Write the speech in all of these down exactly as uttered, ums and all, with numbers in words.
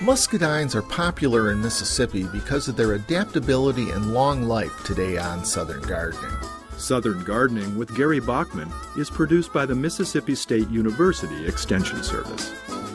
Muscadines are popular in Mississippi because of their adaptability and long life today on Southern Gardening. Southern Gardening with Gary Bachman is produced by the Mississippi State University Extension Service.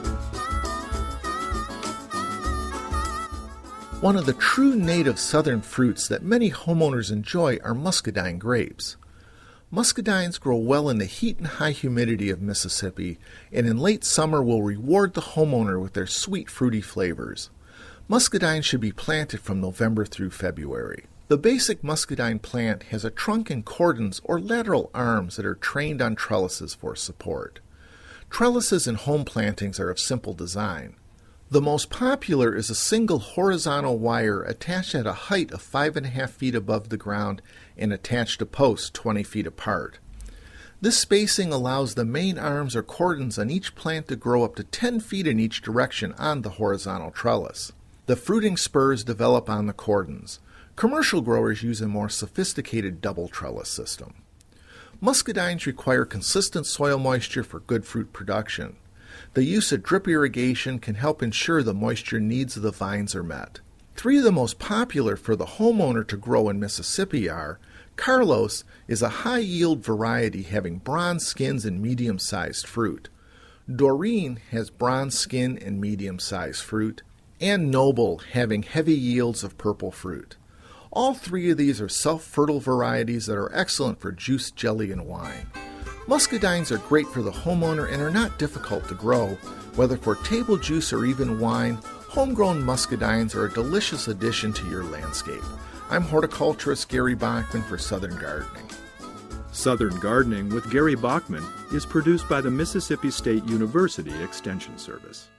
One of the true native southern fruits that many homeowners enjoy are muscadine grapes. Muscadines grow well in the heat and high humidity of Mississippi, and in late summer will reward the homeowner with their sweet, fruity flavors. Muscadines should be planted from November through February. The basic muscadine plant has a trunk and cordons or lateral arms that are trained on trellises for support. Trellises in home plantings are of simple design. The most popular is a single horizontal wire attached at a height of five and a half feet above the ground and attached to posts twenty feet apart. This spacing allows the main arms or cordons on each plant to grow up to ten feet in each direction on the horizontal trellis. The fruiting spurs develop on the cordons. Commercial growers use a more sophisticated double trellis system. Muscadines require consistent soil moisture for good fruit production. The use of drip irrigation can help ensure the moisture needs of the vines are met. Three of the most popular for the homeowner to grow in Mississippi are Carlos is a high-yield variety having bronze skins and medium-sized fruit. Doreen has bronze skin and medium-sized fruit. And Noble having heavy yields of purple fruit. All three of these are self-fertile varieties that are excellent for juice, jelly, and wine. Muscadines are great for the homeowner and are not difficult to grow. Whether for table juice or even wine, homegrown muscadines are a delicious addition to your landscape. I'm horticulturist Gary Bachman for Southern Gardening. Southern Gardening with Gary Bachman is produced by the Mississippi State University Extension Service.